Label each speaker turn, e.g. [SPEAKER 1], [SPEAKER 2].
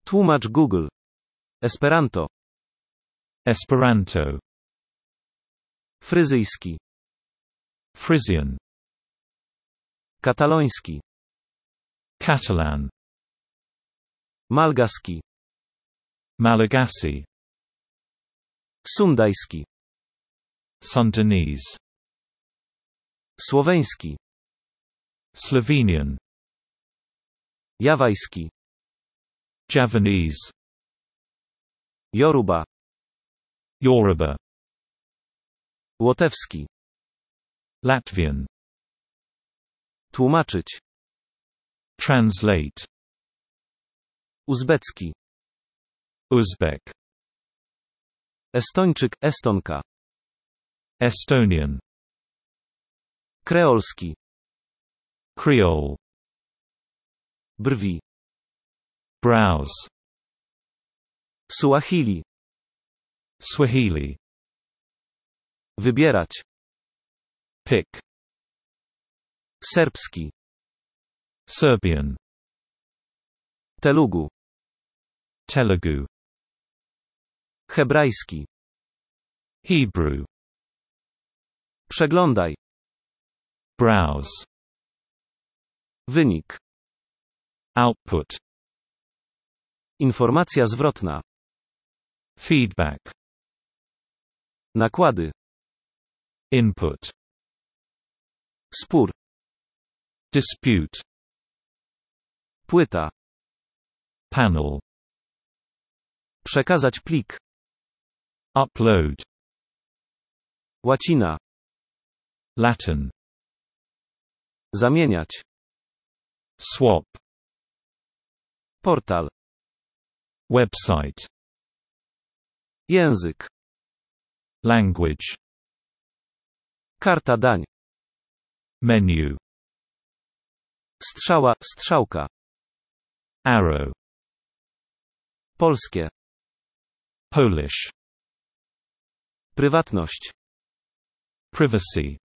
[SPEAKER 1] Tłumacz Google. Esperanto.
[SPEAKER 2] Esperanto.
[SPEAKER 1] Fryzyjski.
[SPEAKER 2] Frisian.
[SPEAKER 1] Kataloński.
[SPEAKER 2] Catalan.
[SPEAKER 1] Malgaski.
[SPEAKER 2] Malagasy.
[SPEAKER 1] Sundajski.
[SPEAKER 2] Sundanese.
[SPEAKER 1] Słoweński.
[SPEAKER 2] Slovenian.
[SPEAKER 1] Jawajski.
[SPEAKER 2] Javanese.
[SPEAKER 1] Yoruba.
[SPEAKER 2] Yoruba.
[SPEAKER 1] Łotewski.
[SPEAKER 2] Latvian.
[SPEAKER 1] Tłumaczyć.
[SPEAKER 2] Translate.
[SPEAKER 1] Uzbecki.
[SPEAKER 2] Uzbek.
[SPEAKER 1] Estończyk, Estonka.
[SPEAKER 2] Estonian.
[SPEAKER 1] Kreolski.
[SPEAKER 2] Creole.
[SPEAKER 1] Brwi.
[SPEAKER 2] Brows.
[SPEAKER 1] Suahili.
[SPEAKER 2] Swahili.
[SPEAKER 1] Wybierać.
[SPEAKER 2] Pick.
[SPEAKER 1] Serbski.
[SPEAKER 2] Serbian.
[SPEAKER 1] Telugu.
[SPEAKER 2] Telugu.
[SPEAKER 1] Hebrajski.
[SPEAKER 2] Hebrew.
[SPEAKER 1] Przeglądaj.
[SPEAKER 2] Browse.
[SPEAKER 1] Wynik.
[SPEAKER 2] Output.
[SPEAKER 1] Informacja zwrotna.
[SPEAKER 2] Feedback.
[SPEAKER 1] Nakłady.
[SPEAKER 2] Input.
[SPEAKER 1] Spór.
[SPEAKER 2] Dispute.
[SPEAKER 1] Płyta.
[SPEAKER 2] Panel.
[SPEAKER 1] Przekazać plik.
[SPEAKER 2] Upload.
[SPEAKER 1] Łacina.
[SPEAKER 2] Latin.
[SPEAKER 1] Zamieniać.
[SPEAKER 2] Swap.
[SPEAKER 1] Portal.
[SPEAKER 2] Website.
[SPEAKER 1] Język.
[SPEAKER 2] Language.
[SPEAKER 1] Karta dań.
[SPEAKER 2] Menu.
[SPEAKER 1] Strzała, strzałka.
[SPEAKER 2] Arrow.
[SPEAKER 1] Polskie.
[SPEAKER 2] Polish.
[SPEAKER 1] Prywatność.
[SPEAKER 2] Privacy.